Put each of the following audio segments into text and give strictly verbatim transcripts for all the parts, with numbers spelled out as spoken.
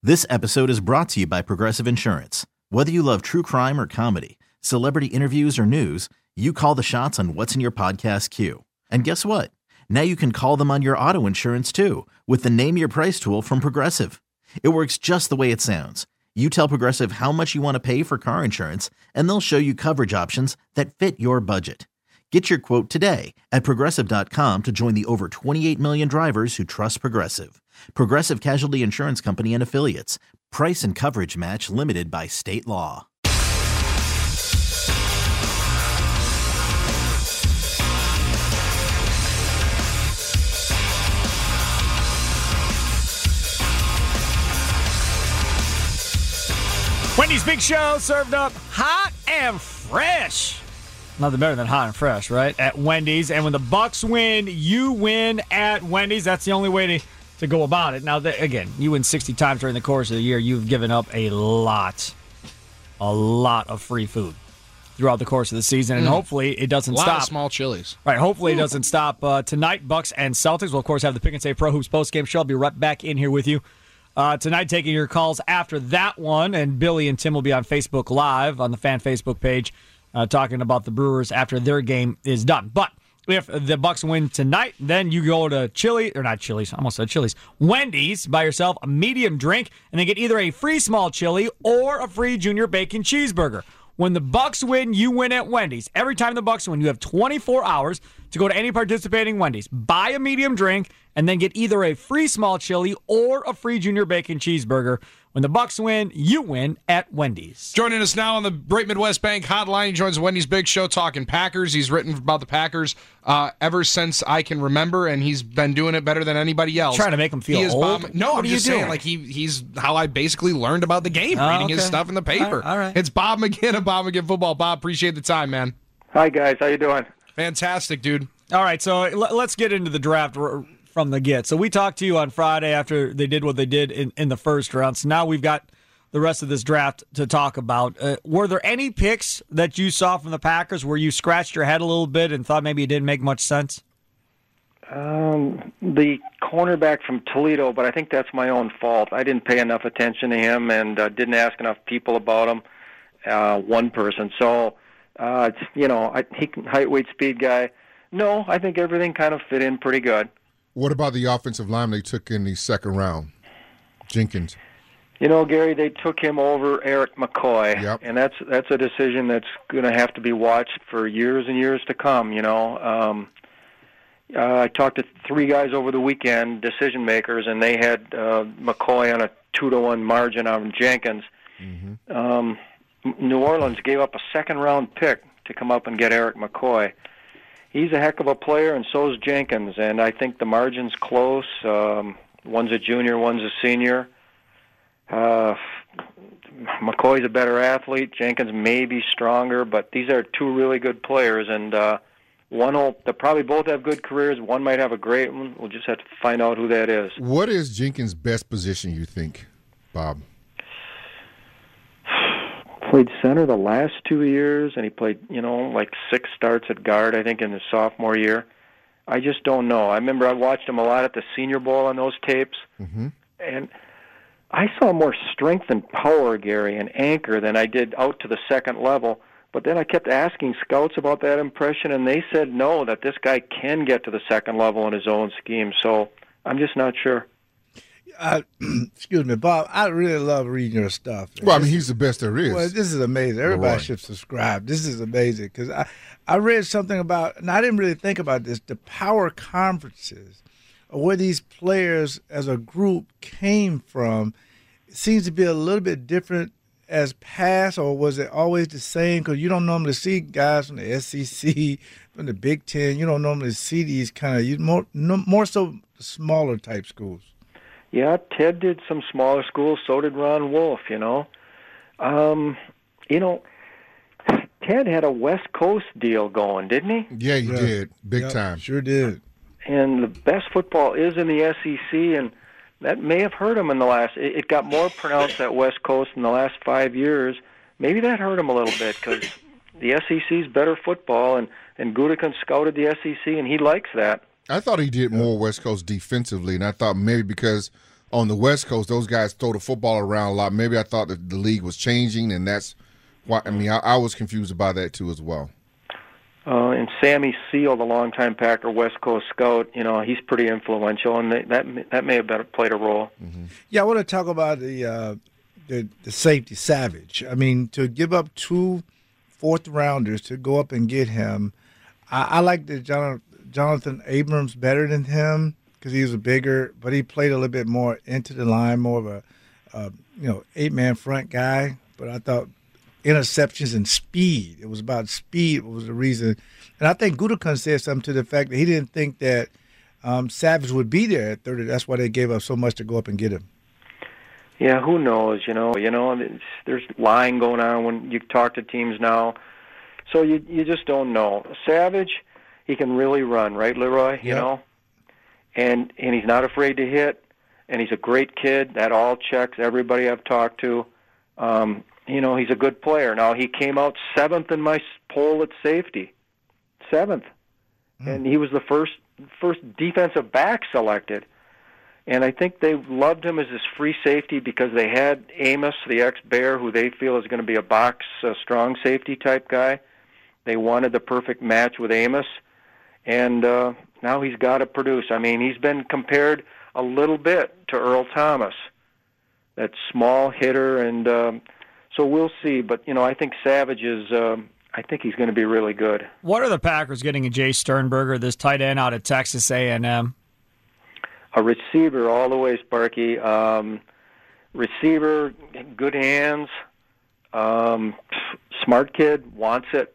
This episode is brought to you by Progressive Insurance. Whether you love true crime or comedy, celebrity interviews or news, you call the shots on what's in your podcast queue. And guess what? Now you can call them on your auto insurance too with the Name Your Price tool from Progressive. It works just the way it sounds. You tell Progressive how much you want to pay for car insurance, and they'll show you coverage options that fit your budget. Get your quote today at Progressive dot com to join the over twenty-eight million drivers who trust Progressive. Progressive Casualty Insurance Company and Affiliates. Price and coverage match limited by state law. Wendy's Big Show, served up hot and fresh. Nothing better than hot and fresh, right? At Wendy's. And when the Bucks win, you win at Wendy's. That's the only way to, to go about it. Now, the, again, you win sixty times during the course of the year. You've given up a lot, a lot of free food throughout the course of the season. And mm. hopefully it doesn't a lot stop. Of small chilies. Right. Hopefully it doesn't stop uh, tonight. Bucks and Celtics will, of course, have the Pick and Save Pro Hoops postgame show. I'll be right back in here with you. Uh, tonight, taking your calls after that one, and Billy and Tim will be on Facebook Live on the fan Facebook page uh, talking about the Brewers after their game is done. But if the Bucks win tonight, then you go to Chili, or not Chili's, I almost said Chili's, Wendy's, buy yourself a medium drink, and then get either a free small chili or a free junior bacon cheeseburger. When the Bucks win, you win at Wendy's. Every time the Bucks win, you have twenty-four hours to go to any participating Wendy's, buy a medium drink, and then get either a free small chili or a free junior bacon cheeseburger. When the Bucks win, you win at Wendy's. Joining us now on the Great Midwest Bank Hotline, he joins Wendy's Big Show talking Packers. He's written about the Packers uh, ever since I can remember, and he's been doing it better than anybody else. Trying to make him feel he is old? Bob, no, what I'm just saying, like he he's how I basically learned about the game, oh, reading okay. his stuff in the paper. All right, all right. It's Bob McGinn of Bob McGinn Football. Bob, appreciate the time, man. Hi, guys. How you doing? Fantastic, dude. All right, so let's get into the draft from the get. So we talked to you on Friday after they did what they did in, in the first round. So now we've got the rest of this draft to talk about. Uh, were there any picks that you saw from the Packers where you scratched your head a little bit and thought maybe it didn't make much sense? Um, the cornerback from Toledo, but I think that's my own fault. I didn't pay enough attention to him and uh, didn't ask enough people about him. Uh, one person. So, uh, it's, you know, I, he height, weight, speed guy. No, I think everything kind of fit in pretty good. What about the offensive lineman they took in the second round, Jenkins? You know, Gary, they took him over Eric McCoy, yep. and that's that's a decision that's going to have to be watched for years and years to come. You know, um, uh, I talked to three guys over the weekend, decision makers, and they had uh, McCoy on a two to one margin on Jenkins. Mm-hmm. Um, New Orleans gave up a second round pick to come up and get Eric McCoy. He's a heck of a player, and so is Jenkins, and I think the margin's close. Um, one's a junior, one's a senior. Uh, McCoy's a better athlete. Jenkins may be stronger, but these are two really good players, and uh, one will, they'll probably both have good careers. One might have a great one. We'll just have to find out who that is. What is Jenkins' best position, you think, Bob? Played center the last two years, and he played, you know, like six starts at guard, I think, in his sophomore year. I just don't know. I remember I watched him a lot at the Senior Bowl on those tapes, mm-hmm. and I saw more strength and power, Gary, and anchor than I did out to the second level. But then I kept asking scouts about that impression, and they said no, that this guy can get to the second level in his own scheme. So I'm just not sure. Uh, excuse me, Bob. I really love reading your stuff. Well, I mean, he's the best there is. Well, this is amazing. Everybody Leroy. should subscribe. This is amazing because I, I read something about, and I didn't really think about this, the power conferences, where these players as a group came from. It seems to be a little bit different as past, or was it always the same? Because you don't normally see guys from the S E C, from the Big Ten. You don't normally see these kind of, you more, no, more so smaller type schools. Yeah, Ted did some smaller schools. So did Ron Wolf, you know. Um, you know, Ted had a West Coast deal going, didn't he? Yeah, he yeah. did. Big yep, time. Sure did. And the best football is in the S E C, and that may have hurt him in the last – it got more pronounced at West Coast in the last five years. Maybe that hurt him a little bit because the S E C's better football, and, and Gutekunst scouted the S E C, and he likes that. I thought he did more West Coast defensively, and I thought maybe because on the West Coast, those guys throw the football around a lot. Maybe I thought that the league was changing, and that's why. I mean, I, I was confused about that too as well. Uh, and Sammy Seal, the longtime Packer West Coast scout, you know, he's pretty influential, and that that may have been, played a role. Mm-hmm. Yeah, I want to talk about the, uh, the the safety, Savage. I mean, to give up two fourth rounders to go up and get him, I, I like the Jonathan, Jonathan Abrams better than him because he was a bigger, but he played a little bit more into the line, more of a uh, you know eight man front guy. But I thought. Interceptions and speed. It was about speed was the reason. And I think Gutekunst said something to the fact that he didn't think that um, Savage would be there at thirty. That's why they gave up so much to go up and get him. Yeah, who knows? You know, you know, there's lying going on when you talk to teams now. So you you just don't know. Savage, he can really run, right, Leroy? You Yep. know, and and he's not afraid to hit, and he's a great kid. That all checks. Everybody I've talked to. Um, You know, he's a good player. Now, he came out seventh in my poll at safety. Seventh. Mm. And he was the first first defensive back selected. And I think they loved him as his free safety because they had Amos, the ex-Bear, who they feel is going to be a box, uh, strong safety type guy. They wanted the perfect match with Amos. And uh, now he's got to produce. I mean, he's been compared a little bit to Earl Thomas, that small hitter, and... Um, So we'll see, but you know, I think Savage is. Um, I think he's going to be really good. What are the Packers getting in Jay Sternberger, this tight end out of Texas A and M? A receiver all the way, Sparky. Um, receiver, good hands, um, smart kid, wants it.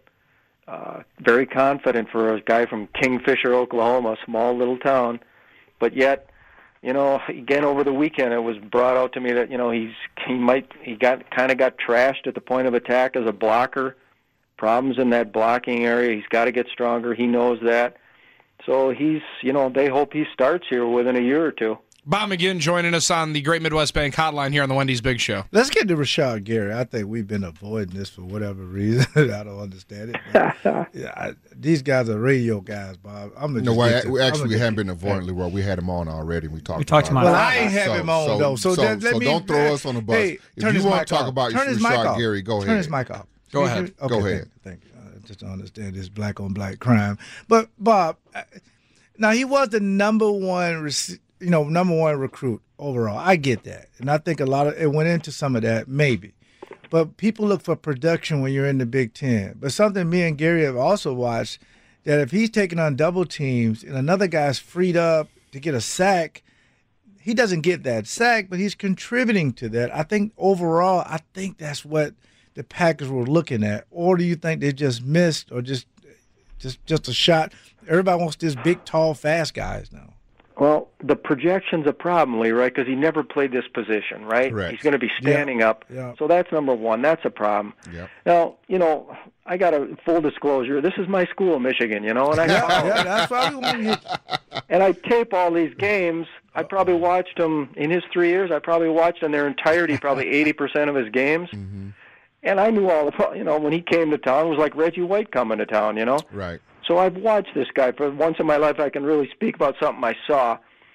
Uh, very confident for a guy from Kingfisher, Oklahoma, small little town, but yet. You know, again over the weekend, it was brought out to me that you know he's he might he got kind of got trashed at the point of attack as a blocker. Problems in that blocking area. He's got to get stronger. He knows that. So he's you know they hope he starts here within a year or two. Bob McGinn joining us on the Great Midwest Bank Hotline here on the Wendy's Big Show. Let's get to Rashad Gary. I think we've been avoiding this for whatever reason. I don't understand it. But, yeah, I, these guys are radio guys, Bob. I'm gonna No, just well, get to- we I'm actually gonna we just haven't get- been avoiding Leroy. We had him on already. We talked. We talked about about it. Well, I ain't have him on though. So, so, let so me, don't throw us on the bus. Hey, if turn you his want mic to talk off. about turn his mic Rashad off. Gary, go turn ahead. his mic off. Go ahead. Okay, Go ahead. Thank you. I just don't understand this black on black crime. But Bob, uh, now he was the number one, rec- you know, number one recruit overall. I get that, and I think a lot of it went into some of that, maybe. But people look for production when you're in the Big Ten. But something me and Gary have also watched, that if he's taking on double teams and another guy's freed up to get a sack, he doesn't get that sack, but he's contributing to that. I think overall, I think that's what the Packers were looking at. Or do you think they just missed, or just just just a shot? Everybody wants this big, tall, fast guys now. Well, the projection's a problem, Lee, right? Because he never played this position, right? Correct. He's going to be standing Yeah. up. Yeah. So that's number one. That's a problem. Yep. Now, you know, I got a full disclosure. This is my school, Michigan, you know, and I Yeah, that's why we want to get and I tape all these games. I probably watched them in his three years. I probably watched in their entirety, probably eighty percent of his games. Mm-hmm. And I knew all the, you know, when he came to town, it was like Reggie White coming to town, you know. Right. So I've watched this guy. For once in my life, I can really speak about something I saw.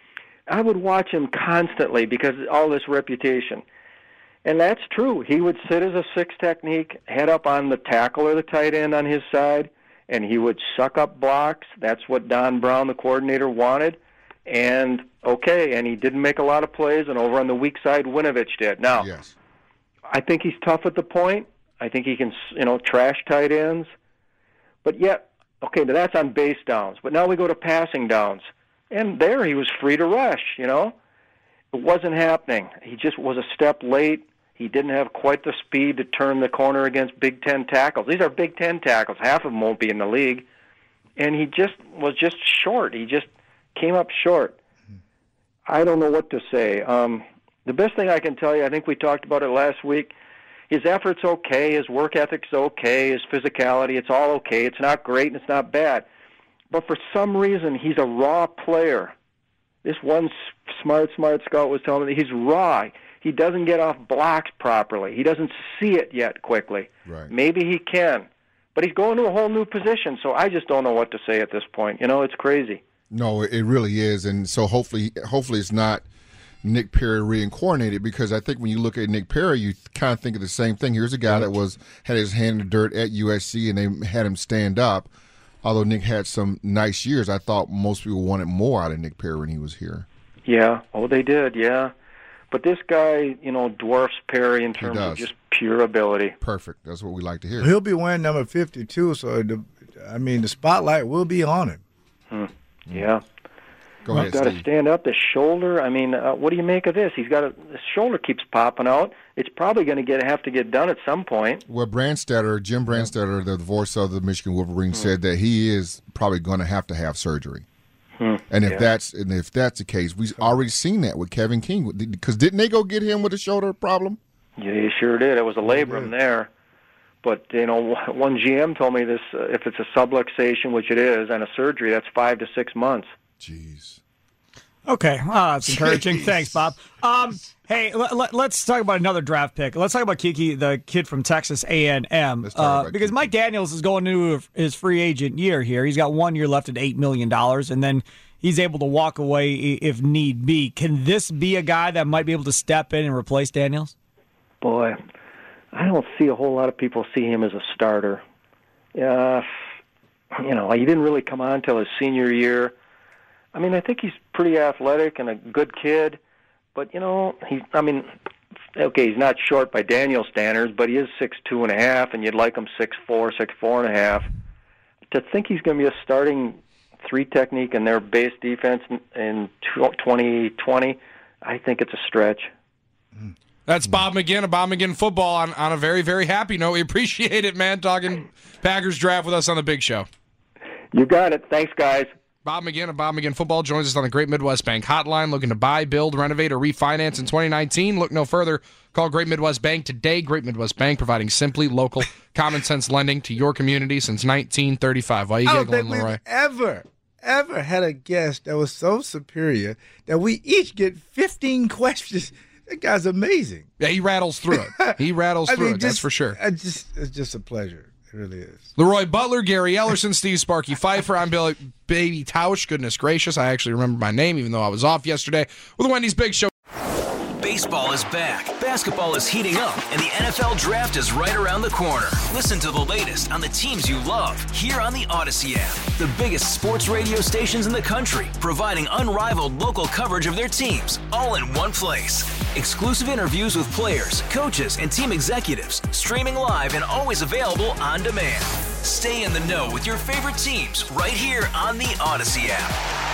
I would watch him constantly because of all this reputation. And that's true. He would sit as a six technique, head up on the tackle or the tight end on his side, and he would suck up blocks. That's what Don Brown, the coordinator, wanted. And, okay, and he didn't make a lot of plays, and over on the weak side, Winovich did. Now, Yes. I think he's tough at the point. I think he can, you know, trash tight ends. But yet, okay, but that's on base downs. But now we go to passing downs. And there he was free to rush, you know. It wasn't happening. He just was a step late. He didn't have quite the speed to turn the corner against Big Ten tackles. These are Big Ten tackles. Half of them won't be in the league. And he just was just short. He just came up short. I don't know what to say. Um, the best thing I can tell you, I think we talked about it last week, his effort's okay, his work ethic's okay, his physicality, it's all okay. It's not great and it's not bad. But for some reason, he's a raw player. This one smart, smart scout was telling me that he's raw. He doesn't get off blocks properly. He doesn't see it yet quickly. Right. Maybe he can. But he's going to a whole new position, so I just don't know what to say at this point. You know, it's crazy. No, it really is, and so hopefully, hopefully it's not Nick Perry reincarnated, because I think when you look at Nick Perry, you kind of think of the same thing. Here's a guy that was had his hand in the dirt at U S C, and they had him stand up. Although Nick had some nice years, I thought most people wanted more out of Nick Perry when he was here. Yeah, oh, they did, yeah. But this guy, you know, dwarfs Perry in terms of just pure ability. Perfect. That's what we like to hear. He'll be wearing number fifty-two, so, the, I mean, the spotlight will be on him. Hmm. Yeah. Go He's ahead, got to Steve. stand up. The shoulder. I mean, uh, what do you make of this? He's got a, the shoulder keeps popping out. It's probably going to get have to get done at some point. Well, Brandstatter, Jim Brandstatter, the voice of the Michigan Wolverines, hmm. said that he is probably going to have to have surgery. Hmm. And if yeah. that's and if that's the case, we've already seen that with Kevin King, because didn't they go get him with a shoulder problem? Yeah, you sure did. It was a labrum yeah. there. But, you know, one G M told me this, uh, if it's a subluxation, which it is, and a surgery, that's five to six months. Jeez. Okay, oh, that's encouraging. Jeez. Thanks, Bob. Um, hey, l- l- let's talk about another draft pick. Let's talk about Kiki, the kid from Texas A and M, uh, because Kiki. Mike Daniels is going into his free agent year here. He's got one year left at eight million dollars, and then he's able to walk away if need be. Can this be a guy that might be able to step in and replace Daniels? Boy, I don't see a whole lot of people see him as a starter. Uh, you know, he didn't really come on until his senior year. I mean, I think he's pretty athletic and a good kid, but, you know, he, I mean, okay, he's not short by Daniel standards, but he is six two and a half, and you'd like him six four, six four and a half. To think he's going to be a starting three technique in their base defense in twenty twenty, I think it's a stretch. That's Bob McGinn of Bob McGinn Football on, on a very, very happy note. We appreciate it, man, talking Packers draft with us on the Big Show. You got it. Thanks, guys. Bob McGinn of Bob McGinn Football joins us on the Great Midwest Bank Hotline. Looking to buy, build, renovate, or refinance in twenty nineteen? Look no further. Call Great Midwest Bank today. Great Midwest Bank, providing simply local, common-sense lending to your community since nineteen thirty-five. Why are you I don't giggling, think Leroy? we've ever, ever had a guest that was so superior that we each get fifteen questions. That guy's amazing. Yeah, he rattles through it. He rattles I through mean, it, just, that's for sure. I just, it's just a pleasure. It really is. Leroy Butler, Gary Ellerson, Steve Sparky Pfeiffer. I'm Billy Baby Tausch. Goodness gracious, I actually remember my name, even though I was off yesterday with the Wendy's Big Show. Baseball is back, basketball is heating up, and the N F L Draft is right around the corner. Listen to the latest on the teams you love here on the Odyssey app. The biggest sports radio stations in the country, providing unrivaled local coverage of their teams, all in one place. Exclusive interviews with players, coaches, and team executives, streaming live and always available on demand. Stay in the know with your favorite teams right here on the Odyssey app.